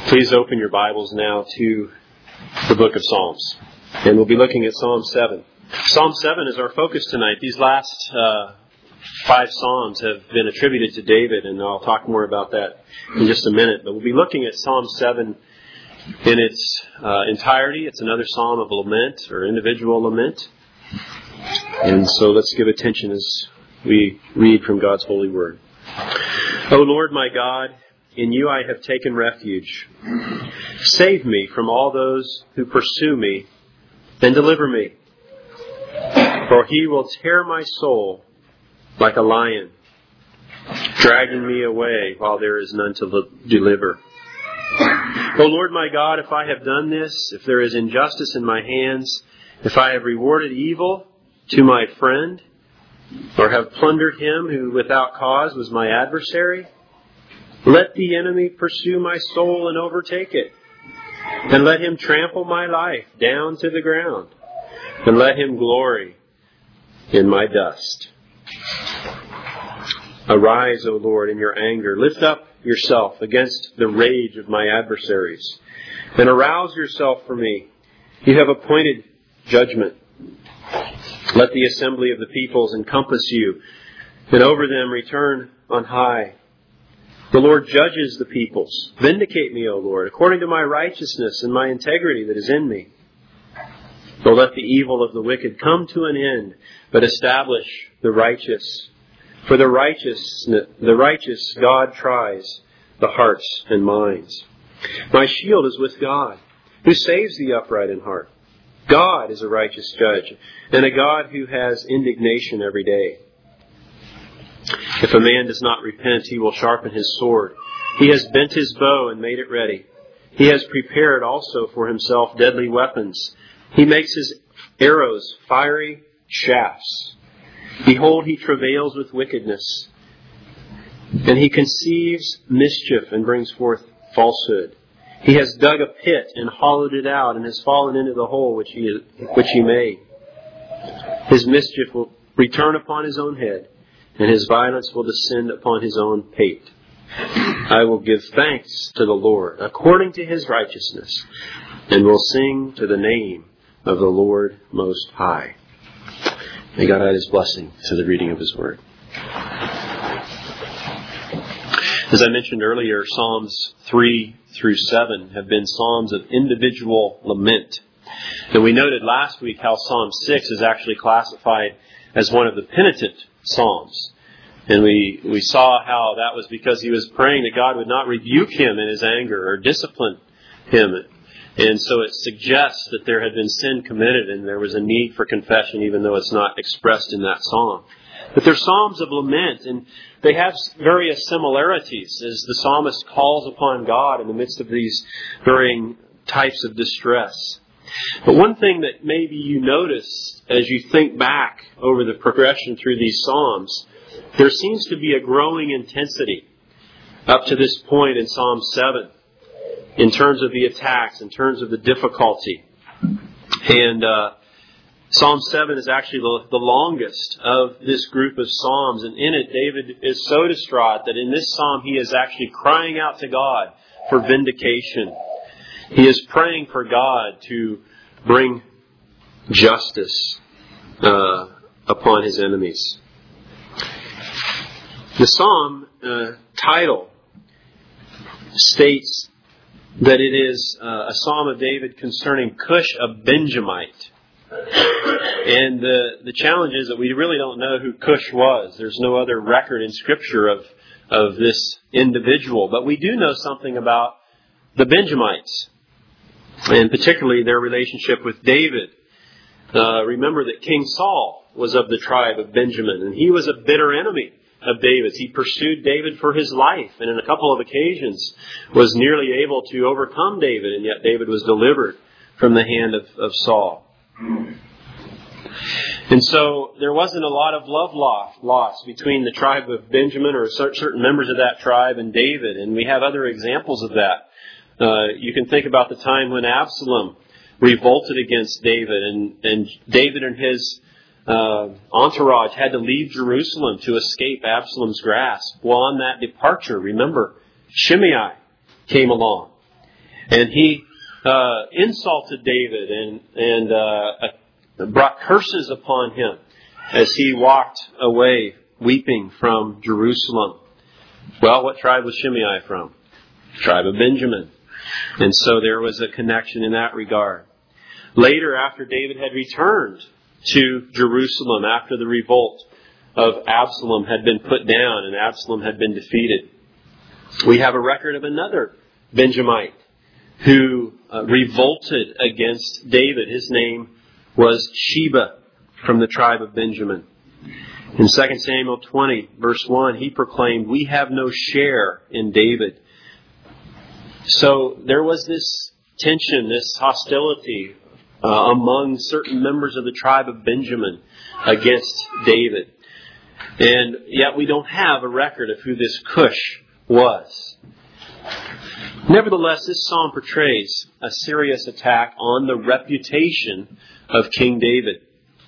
Please open your Bibles now to the book of Psalms. And we'll be looking at Psalm 7. Psalm 7 is our focus tonight. These last 5 Psalms have been attributed to David, and I'll talk more about that in just a minute. But we'll be looking at Psalm 7 in its entirety. It's another psalm of lament or individual lament. And so let's give attention as we read from God's holy word. O Lord my God, in you I have taken refuge. Save me from all those who pursue me and deliver me. For he will tear my soul like a lion, dragging me away while there is none to deliver. O Lord my God, if I have done this, if there is injustice in my hands, if I have rewarded evil to my friend, or have plundered him who without cause was my adversary, let the enemy pursue my soul and overtake it, and let him trample my life down to the ground, and let him glory in my dust. Arise, O Lord, in your anger. Lift up yourself against the rage of my adversaries, and arouse yourself for me. You have appointed judgment. Let the assembly of the peoples encompass you, and over them return on high. The Lord judges the peoples. Vindicate me, O Lord, according to my righteousness and my integrity that is in me. O let the evil of the wicked come to an end, but establish the righteous. For the righteous God tries the hearts and minds. My shield is with God, who saves the upright in heart. God is a righteous judge, and a God who has indignation every day. If a man does not repent, he will sharpen his sword. He has bent his bow and made it ready. He has prepared also for himself deadly weapons. He makes his arrows fiery shafts. Behold, he travails with wickedness, and he conceives mischief and brings forth falsehood. He has dug a pit and hollowed it out, and has fallen into the hole which he made. His mischief will return upon his own head, and his violence will descend upon his own pate. I will give thanks to the Lord according to his righteousness, and will sing to the name of the Lord Most High. May God add his blessing to the reading of his word. As I mentioned earlier, Psalms 3 through 7 have been psalms of individual lament. And we noted last week how Psalm 6 is actually classified as one of the penitent psalms. And we saw how that was because he was praying that God would not rebuke him in his anger or discipline him. And so it suggests that there had been sin committed and there was a need for confession, even though it's not expressed in that psalm. But they're psalms of lament, and they have various similarities as the psalmist calls upon God in the midst of these varying types of distress. But one thing that maybe you notice as you think back over the progression through these psalms, there seems to be a growing intensity up to this point in Psalm 7 in terms of the attacks, in terms of the difficulty. And Psalm 7 is actually the longest of this group of psalms. And in it, David is so distraught that in this psalm he is actually crying out to God for vindication. He is praying for God to bring justice upon his enemies. The psalm title states that it is a psalm of David concerning Cush, a Benjamite. And the challenge is that we really don't know who Cush was. There's no other record in Scripture of this individual. But we do know something about the Benjamites, and particularly their relationship with David. Remember that King Saul was of the tribe of Benjamin, and he was a bitter enemy of David's. He pursued David for his life, and in a couple of occasions was nearly able to overcome David, and yet David was delivered from the hand of Saul. And so there wasn't a lot of love lost between the tribe of Benjamin or certain members of that tribe and David, and we have other examples of that. You can think about the time when Absalom revolted against David, and David and his entourage had to leave Jerusalem to escape Absalom's grasp. Well, on that departure, remember, Shimei came along. And he insulted David and brought curses upon him as he walked away weeping from Jerusalem. Well, what tribe was Shimei from? Tribe of Benjamin. And so there was a connection in that regard. Later, after David had returned to Jerusalem, after the revolt of Absalom had been put down and Absalom had been defeated, we have a record of another Benjamite who revolted against David. His name was Sheba from the tribe of Benjamin. In 2 Samuel 20, verse 1, he proclaimed, "We have no share in David." So there was this tension, this hostility among certain members of the tribe of Benjamin against David. And yet we don't have a record of who this Cush was. Nevertheless, this psalm portrays a serious attack on the reputation of King David.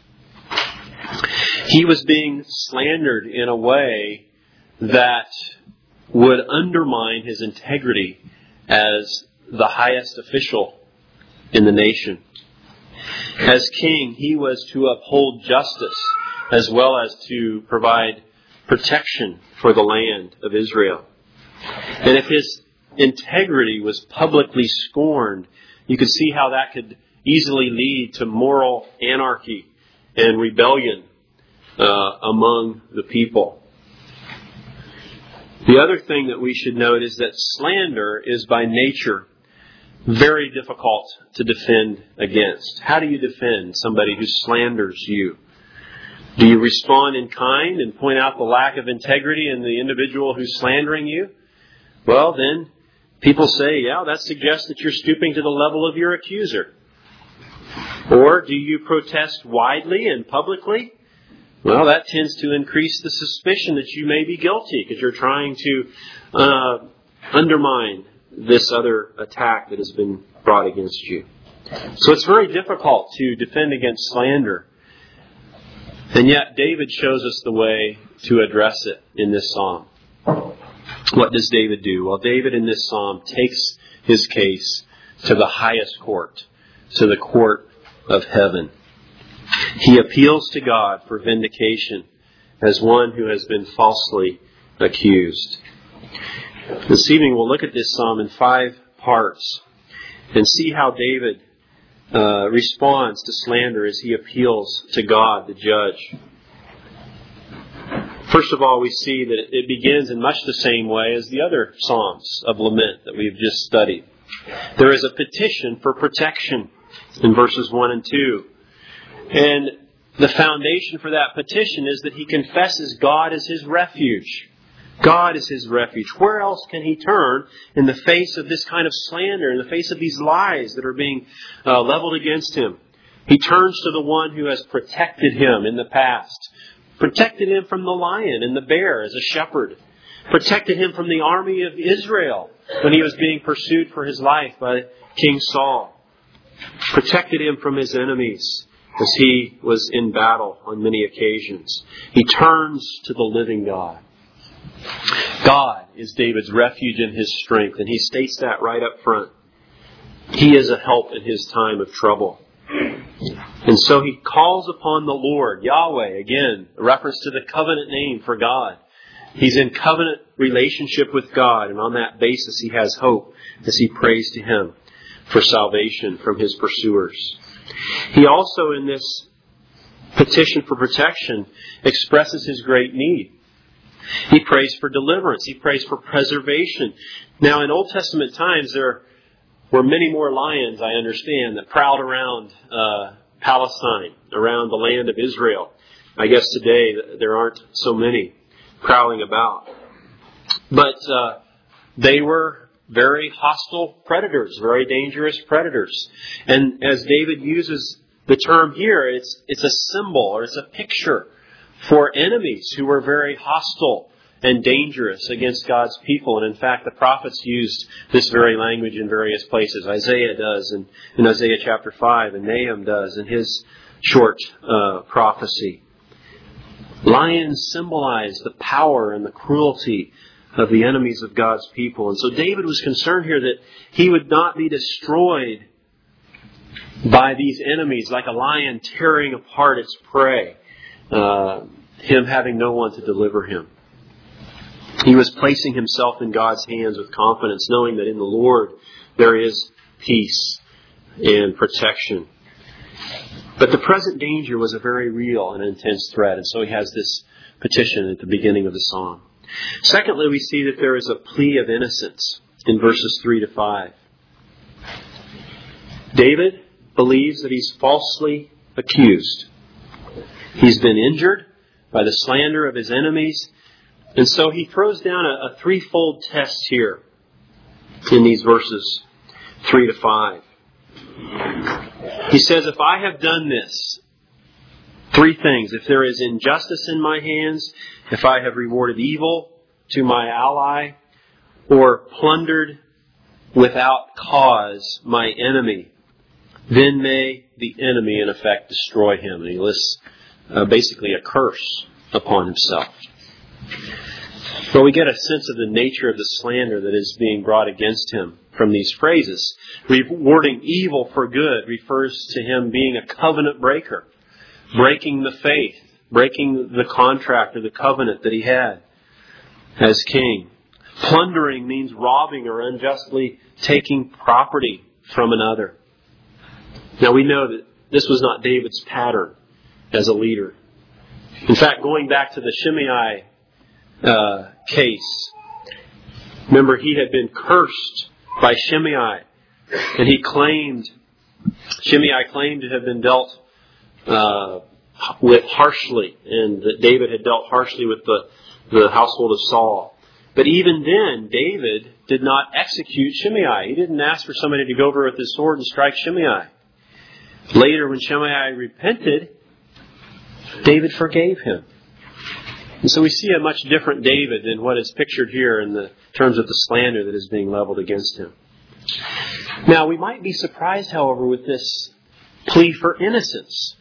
He was being slandered in a way that would undermine his integrity as the highest official in the nation. As king, he was to uphold justice as well as to provide protection for the land of Israel. And if his integrity was publicly scorned, you could see how that could easily lead to moral anarchy and rebellion among the people. The other thing that we should note is that slander is by nature very difficult to defend against. How do you defend somebody who slanders you? Do you respond in kind and point out the lack of integrity in the individual who's slandering you? Well, then people say, yeah, that suggests that you're stooping to the level of your accuser. Or do you protest widely and publicly? Well, that tends to increase the suspicion that you may be guilty because you're trying to undermine this other attack that has been brought against you. So it's very difficult to defend against slander. And yet David shows us the way to address it in this psalm. What does David do? Well, David in this psalm takes his case to the highest court, to the court of heaven. He appeals to God for vindication as one who has been falsely accused. This evening we'll look at this psalm in 5 parts and see how David responds to slander as he appeals to God, the judge. First of all, we see that it begins in much the same way as the other psalms of lament that we've just studied. There is a petition for protection in verses 1 and 2. And the foundation for that petition is that he confesses God as his refuge. God is his refuge. Where else can he turn in the face of this kind of slander, in the face of these lies that are being leveled against him? He turns to the one who has protected him in the past. Protected him from the lion and the bear as a shepherd. Protected him from the army of Israel when he was being pursued for his life by King Saul. Protected him from his enemies as he was in battle on many occasions. He turns to the living God. God is David's refuge and his strength, and he states that right up front. He is a help in his time of trouble. And so he calls upon the Lord, Yahweh, again, a reference to the covenant name for God. He's in covenant relationship with God, and on that basis he has hope as he prays to him for salvation from his pursuers. He also, in this petition for protection, expresses his great need. He prays for deliverance. He prays for preservation. Now, in Old Testament times, there were many more lions, I understand, that prowled around Palestine, around the land of Israel. I guess today there aren't so many prowling about. But they were very hostile predators, very dangerous predators. And as David uses the term here, it's a symbol or it's a picture for enemies who were very hostile and dangerous against God's people. And in fact, the prophets used this very language in various places. Isaiah does in Isaiah chapter 5, and Nahum does in his short prophecy. Lions symbolize the power and the cruelty of the enemies of God's people. And so David was concerned here that he would not be destroyed by these enemies like a lion tearing apart its prey, him having no one to deliver him. He was placing himself in God's hands with confidence, knowing that in the Lord there is peace and protection. But the present danger was a very real and intense threat, and so he has this petition at the beginning of the psalm. Secondly, we see that there is a plea of innocence in verses 3 to 5. David believes that he's falsely accused. He's been injured by the slander of his enemies, and so he throws down a threefold test here in these verses 3 to 5. He says, if I have done this, three things: if there is injustice in my hands, if I have rewarded evil to my ally, or plundered without cause my enemy, then may the enemy in effect destroy him. And he lists basically a curse upon himself. But we get a sense of the nature of the slander that is being brought against him from these phrases. Rewarding evil for good refers to him being a covenant breaker, breaking the faith, breaking the contract or the covenant that he had as king. Plundering means robbing or unjustly taking property from another. Now we know that this was not David's pattern as a leader. In fact, going back to the Shimei case, remember he had been cursed by Shimei, and Shimei claimed to have been dealt with harshly, and that David had dealt harshly with the household of Saul. But even then, David did not execute Shimei. He didn't ask for somebody to go over with his sword and strike Shimei. Later, when Shimei repented, David forgave him. And so we see a much different David than what is pictured here in the terms of the slander that is being leveled against him. Now, we might be surprised, however, with this plea for innocence.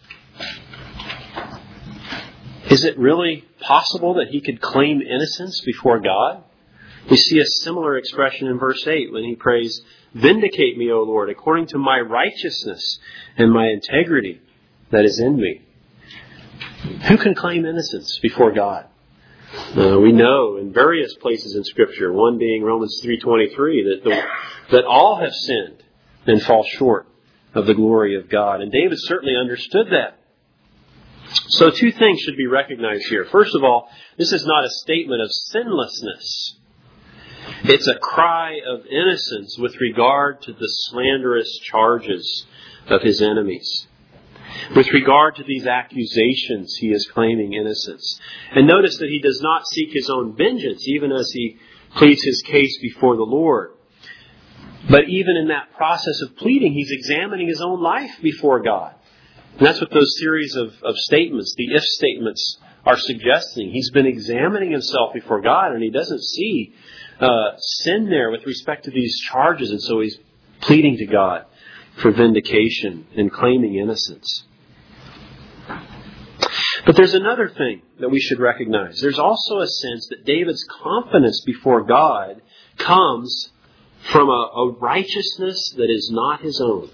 Is it really possible that he could claim innocence before God? We see a similar expression in verse 8 when he prays, "Vindicate me, O Lord, according to my righteousness and my integrity that is in me." Who can claim innocence before God? We know in various places in Scripture, one being Romans 3:23, that all have sinned and fall short of the glory of God. And David certainly understood that. So two things should be recognized here. First of all, this is not a statement of sinlessness. It's a cry of innocence with regard to the slanderous charges of his enemies. With regard to these accusations, he is claiming innocence. And notice that he does not seek his own vengeance, even as he pleads his case before the Lord. But even in that process of pleading, he's examining his own life before God. And that's what those series of statements, the if statements, are suggesting. He's been examining himself before God, and he doesn't see sin there with respect to these charges. And so he's pleading to God for vindication and claiming innocence. But there's another thing that we should recognize. There's also a sense that David's confidence before God comes from a righteousness that is not his own.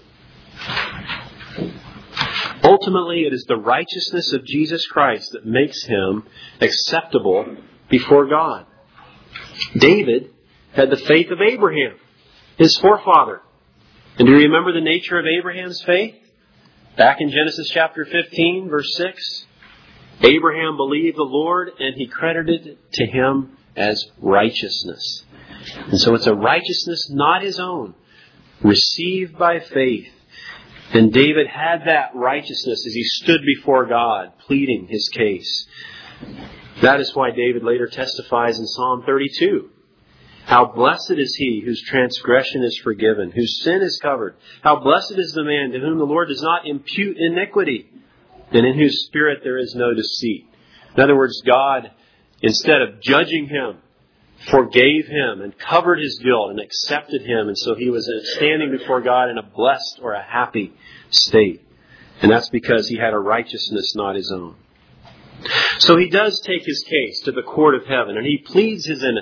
Ultimately, it is the righteousness of Jesus Christ that makes him acceptable before God. David had the faith of Abraham, his forefather. And do you remember the nature of Abraham's faith? Back in Genesis chapter 15, verse 6, Abraham believed the Lord, and he credited it to him as righteousness. And so it's a righteousness not his own, received by faith. And David had that righteousness as he stood before God, pleading his case. That is why David later testifies in Psalm 32. How blessed is he whose transgression is forgiven, whose sin is covered. How blessed is the man to whom the Lord does not impute iniquity, and in whose spirit there is no deceit. In other words, God, instead of judging him, forgave him and covered his guilt and accepted him. And so he was standing before God in a blessed or a happy state. And that's because he had a righteousness not his own. So he does take his case to the court of heaven, and he pleads his innocence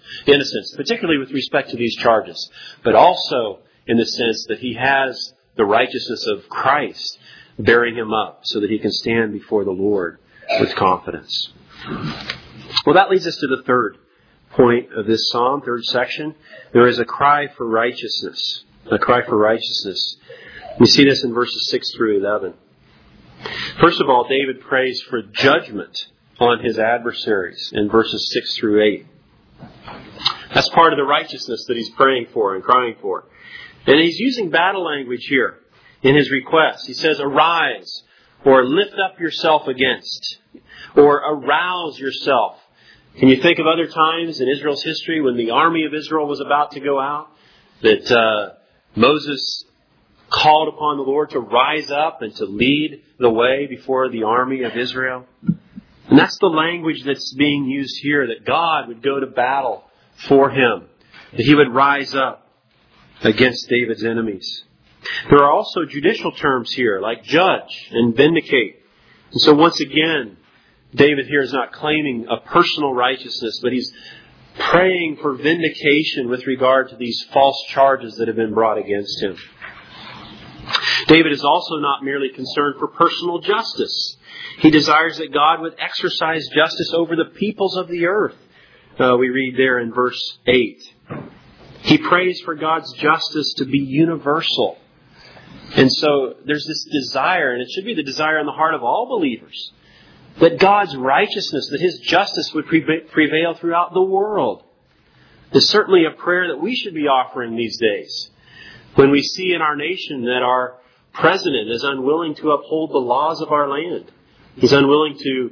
innocence, particularly with respect to these charges, but also in the sense that he has the righteousness of Christ bearing him up so that he can stand before the Lord with confidence. Well, that leads us to the third point of this psalm, third section. There is a cry for righteousness. A cry for righteousness. We see this in verses 6 through 11. First of all, David prays for judgment on his adversaries in verses 6 through 8. That's part of the righteousness that he's praying for and crying for. And he's using battle language here in his request. He says, arise, or lift up yourself against, or arouse yourself. Can you think of other times in Israel's history when the army of Israel was about to go out, that Moses called upon the Lord to rise up and to lead the way before the army of Israel? And that's the language that's being used here, that God would go to battle for him, that he would rise up against David's enemies. There are also judicial terms here, like judge and vindicate. And so once again, David here is not claiming a personal righteousness, but he's praying for vindication with regard to these false charges that have been brought against him. David is also not merely concerned for personal justice. He desires that God would exercise justice over the peoples of the earth. We read there in verse 8. He prays for God's justice to be universal. And so there's this desire, and it should be the desire in the heart of all believers, that God's righteousness, that His justice would prevail throughout the world. It's certainly a prayer that we should be offering these days. When we see in our nation that our president is unwilling to uphold the laws of our land. He's unwilling to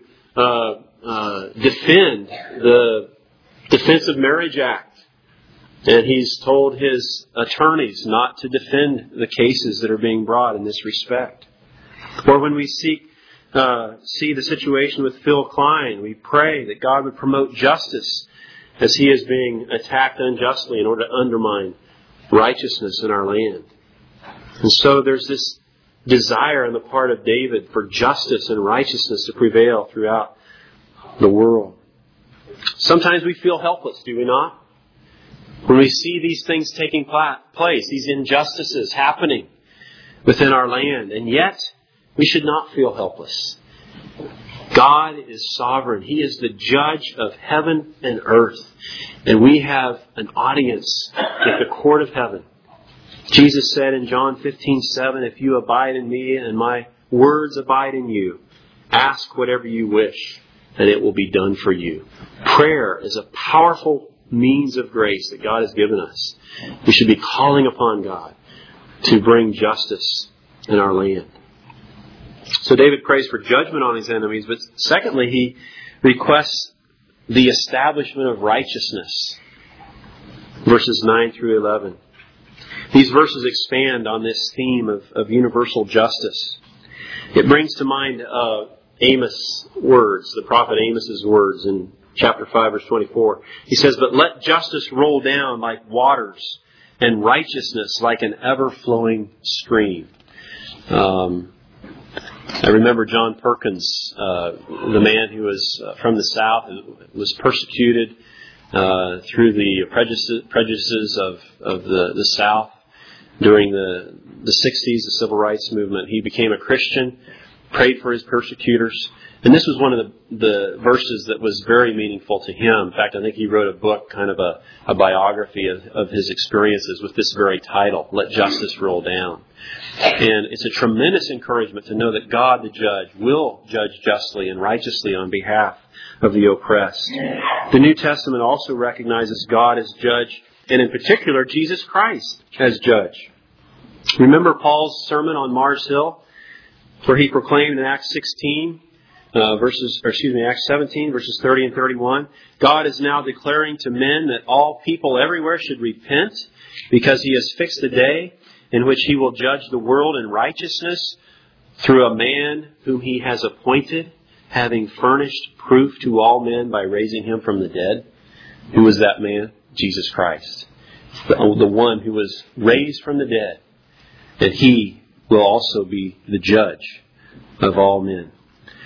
defend the Defense of Marriage Act. And he's told his attorneys not to defend the cases that are being brought in this respect. Or when we see the situation with Phil Klein, we pray that God would promote justice as he is being attacked unjustly in order to undermine righteousness in our land. And so there's this desire on the part of David for justice and righteousness to prevail throughout the world. Sometimes we feel helpless, do we not? When we see these things taking place, these injustices happening within our land, and yet we should not feel helpless. God is sovereign. He is the judge of heaven and earth. And we have an audience at the court of heaven. Jesus said in John 15:7, if you abide in me and my words abide in you, ask whatever you wish, and it will be done for you. Prayer is a powerful means of grace that God has given us. We should be calling upon God to bring justice in our land. So David prays for judgment on his enemies, but secondly, he requests the establishment of righteousness. Verses 9 through 11. These verses expand on this theme of universal justice. It brings to mind Amos' words, the prophet Amos' words in chapter 5, verse 24. He says, but let justice roll down like waters and righteousness like an ever-flowing stream. I remember John Perkins, the man who was from the South, who was persecuted through the prejudices of the South during the 60s, the Civil Rights Movement. He became a Christian, prayed for his persecutors. And this was one of the verses that was very meaningful to him. In fact, I think he wrote a book, kind of a biography of his experiences with this very title, Let Justice Roll Down. And it's a tremendous encouragement to know that God, the judge, will judge justly and righteously on behalf of the oppressed. The New Testament also recognizes God as judge, and in particular, Jesus Christ as judge. Remember Paul's sermon on Mars Hill, where he proclaimed in Acts 17, verses 30 and 31, God is now declaring to men that all people everywhere should repent because He has fixed a day in which He will judge the world in righteousness through a man whom He has appointed, having furnished proof to all men by raising Him from the dead. Who was that man? Jesus Christ. The one who was raised from the dead. And He will also be the judge of all men.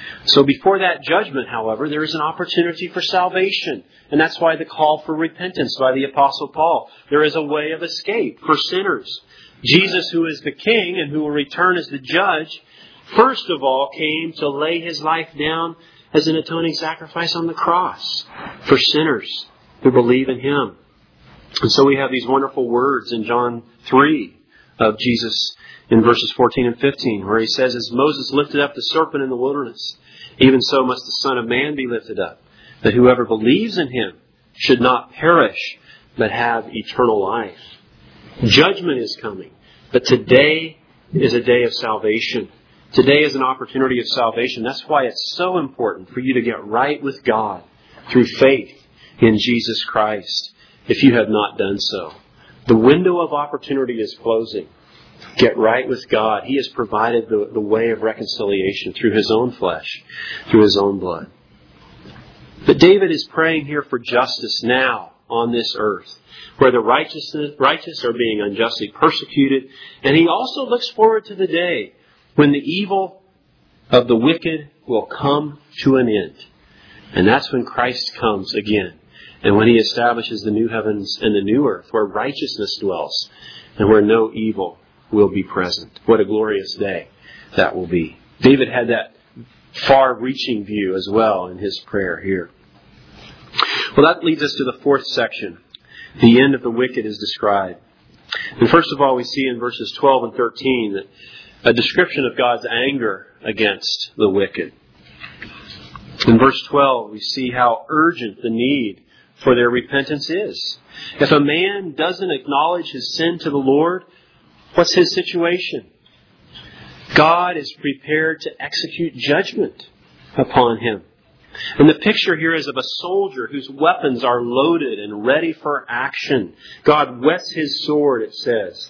So before that judgment, however, there is an opportunity for salvation. And that's why the call for repentance by the Apostle Paul. There is a way of escape for sinners. Jesus, who is the King and who will return as the judge, first of all came to lay His life down as an atoning sacrifice on the cross for sinners who believe in Him. And so we have these wonderful words in John 3 of Jesus in verses 14 and 15, where He says, "As Moses lifted up the serpent in the wilderness, even so must the Son of Man be lifted up, that whoever believes in Him should not perish, but have eternal life." Judgment is coming, but today is a day of salvation. Today is an opportunity of salvation. That's why it's so important for you to get right with God through faith in Jesus Christ, if you have not done so. The window of opportunity is closing. Get right with God. He has provided the way of reconciliation through His own flesh, through His own blood. But David is praying here for justice now on this earth, where the righteous are being unjustly persecuted. And he also looks forward to the day when the evil of the wicked will come to an end. And that's when Christ comes again. And when He establishes the new heavens and the new earth, where righteousness dwells and where no evil will be present. What a glorious day that will be. David had that far-reaching view as well in his prayer here. Well, that leads us to the fourth section. The end of the wicked is described. And first of all, we see in verses 12 and 13 that a description of God's anger against the wicked. In verse 12, we see how urgent the need for their repentance is. If a man doesn't acknowledge his sin to the Lord, what's his situation? God is prepared to execute judgment upon him. And the picture here is of a soldier whose weapons are loaded and ready for action. God whets His sword, it says.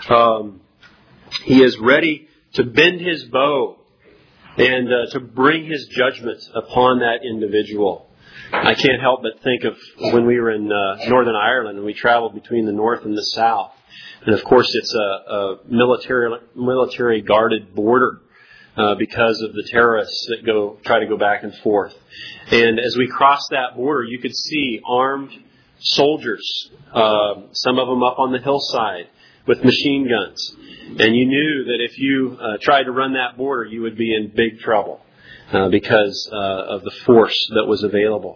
He is ready to bend his bow and to bring His judgment upon that individual. I can't help but think of when we were in Northern Ireland and we traveled between the north and the south. And of course it's a military guarded border because of the terrorists that try to go back and forth. And as we crossed that border, you could see armed soldiers, some of them up on the hillside with machine guns. And you knew that if you tried to run that border, you would be in big trouble because of the force that was available.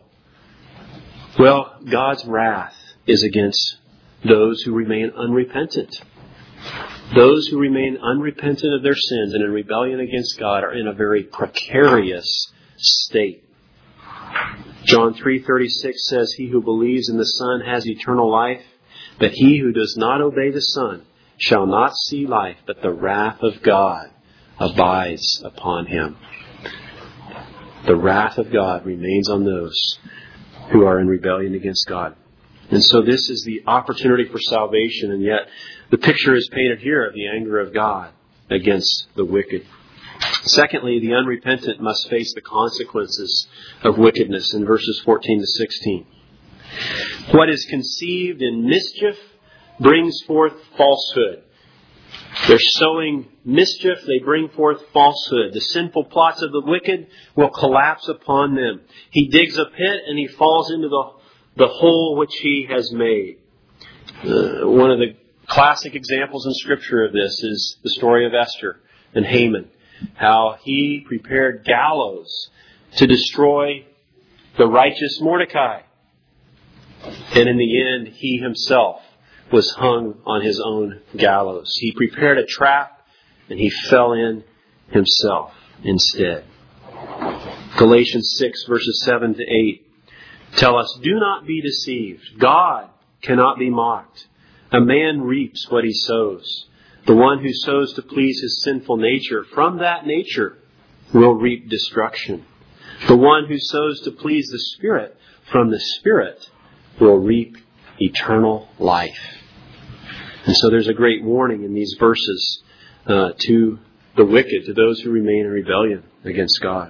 Well, God's wrath is against those who remain unrepentant. Those who remain unrepentant of their sins and in rebellion against God are in a very precarious state. John 3:36 says, "He who believes in the Son has eternal life, but he who does not obey the Son shall not see life, but the wrath of God abides upon him." The wrath of God remains on those who are in rebellion against God. And so this is the opportunity for salvation, and yet the picture is painted here of the anger of God against the wicked. Secondly, the unrepentant must face the consequences of wickedness in verses 14 to 16. What is conceived in mischief brings forth falsehood. They're sowing mischief, they bring forth falsehood. The sinful plots of the wicked will collapse upon them. He digs a pit and he falls into the hole which he has made. One of the classic examples in Scripture of this is the story of Esther and Haman. How he prepared gallows to destroy the righteous Mordecai. And in the end, he himself was hung on his own gallows. He prepared a trap and he fell in himself instead. Galatians 6 verses 7 to 8 tell us, "Do not be deceived. God cannot be mocked. A man reaps what he sows. The one who sows to please his sinful nature, from that nature will reap destruction. The one who sows to please the Spirit, from the Spirit will reap eternal life." And so there's a great warning in these verses to the wicked, to those who remain in rebellion against God.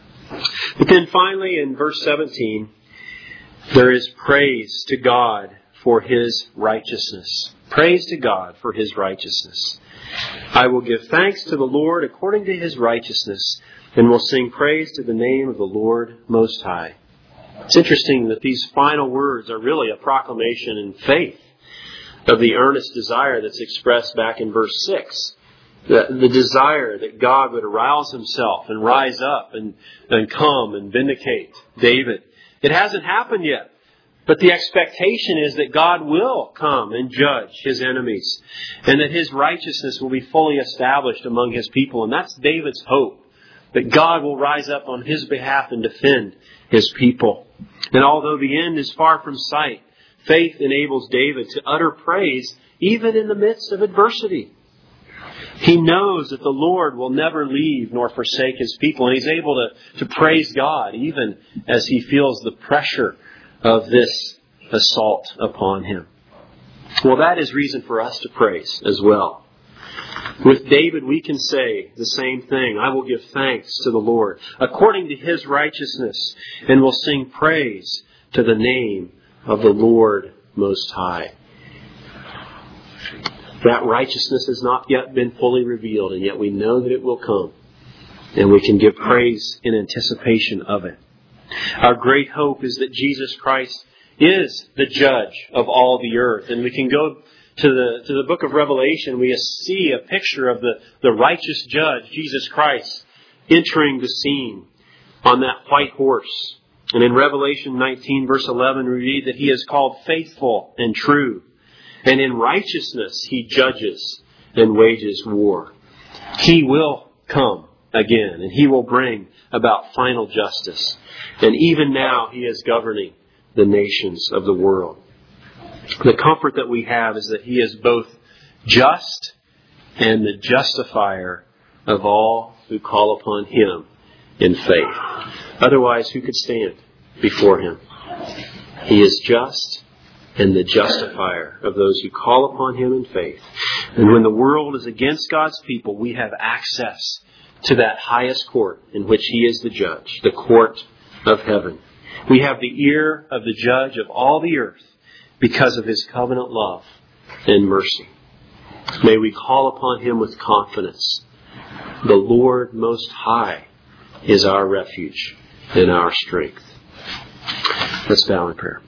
But then finally in verse 17, there is praise to God for His righteousness. Praise to God for His righteousness. I will give thanks to the Lord according to His righteousness, and will sing praise to the name of the Lord Most High. It's interesting that these final words are really a proclamation in faith of the earnest desire that's expressed back in verse 6. The desire that God would arouse Himself and rise up and come and vindicate David. It hasn't happened yet. But the expectation is that God will come and judge His enemies, and that His righteousness will be fully established among His people. And that's David's hope, that God will rise up on his behalf and defend His people. And although the end is far from sight, faith enables David to utter praise even in the midst of adversity. He knows that the Lord will never leave nor forsake His people, and he's able to praise God even as he feels the pressure of this assault upon him. Well, that is reason for us to praise as well. With David, we can say the same thing. I will give thanks to the Lord according to His righteousness, and will sing praise to the name of the Lord Most High. That righteousness has not yet been fully revealed, and yet we know that it will come. And we can give praise in anticipation of it. Our great hope is that Jesus Christ is the judge of all the earth. And we can go to the book of Revelation. We see a picture of the righteous judge, Jesus Christ, entering the scene on that white horse. And in Revelation 19, verse 11, we read that He is called faithful and true. And in righteousness He judges and wages war. He will come again, and He will bring about final justice. And even now He is governing the nations of the world. The comfort that we have is that He is both just and the justifier of all who call upon Him in faith. Otherwise, who could stand before Him? He is just and the justifier of those who call upon Him in faith. And when the world is against God's people, we have access to that highest court in which He is the judge, the court of heaven. We have the ear of the judge of all the earth because of His covenant love and mercy. May we call upon Him with confidence. The Lord Most High is our refuge and our strength. Let's bow in prayer.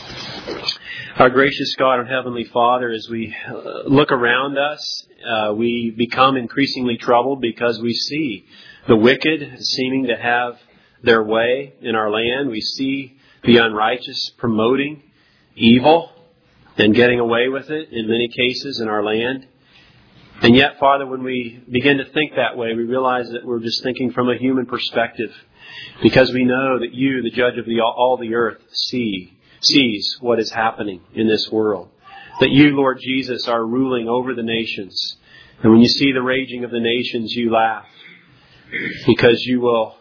Our gracious God and Heavenly Father, as we look around us, we become increasingly troubled because we see the wicked seeming to have their way in our land. We see the unrighteous promoting evil and getting away with it in many cases in our land. And yet, Father, when we begin to think that way, we realize that we're just thinking from a human perspective, because we know that You, the judge of all the earth, sees what is happening in this world. That You, Lord Jesus, are ruling over the nations. And when You see the raging of the nations, You laugh, because You will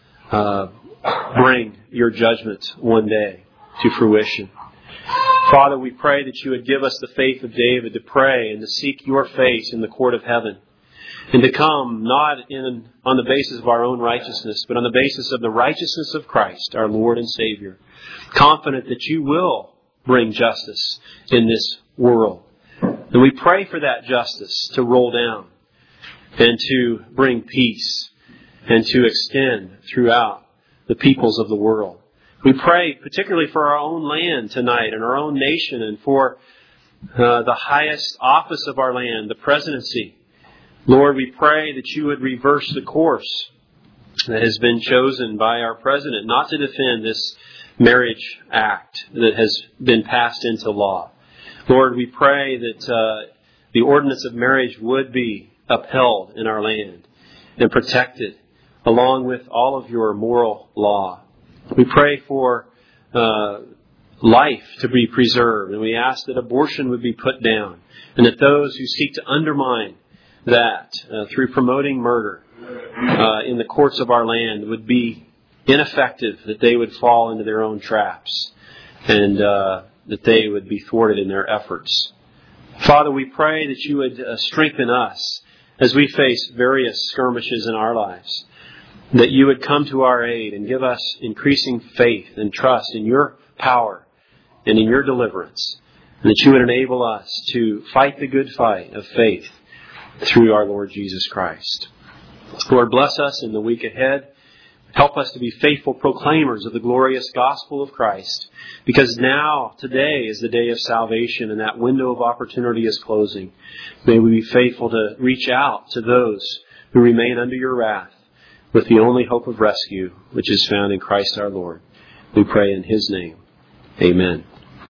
bring Your judgment one day to fruition. Father, we pray that You would give us the faith of David to pray and to seek Your face in the court of heaven, and to come not on the basis of our own righteousness, but on the basis of the righteousness of Christ, our Lord and Savior, confident that You will bring justice in this world. And we pray for that justice to roll down and to bring peace and to extend throughout the peoples of the world. We pray particularly for our own land tonight and our own nation, and for the highest office of our land, the presidency. Lord, we pray that You would reverse the course that has been chosen by our president not to defend this marriage act that has been passed into law. Lord, we pray that the ordinance of marriage would be upheld in our land and protected along with all of Your moral law. We pray for life to be preserved, and we ask that abortion would be put down, and that those who seek to undermine that through promoting murder in the courts of our land would be ineffective, that they would fall into their own traps, and that they would be thwarted in their efforts. Father, we pray that You would strengthen us as we face various skirmishes in our lives, that You would come to our aid and give us increasing faith and trust in Your power and in Your deliverance, and that you would enable us to fight the good fight of faith through our Lord Jesus Christ. Lord, bless us in the week ahead. Help us to be faithful proclaimers of the glorious gospel of Christ, because now, today, is the day of salvation, and that window of opportunity is closing. May we be faithful to reach out to those who remain under your wrath with the only hope of rescue, which is found in Christ our Lord. We pray in His name. Amen.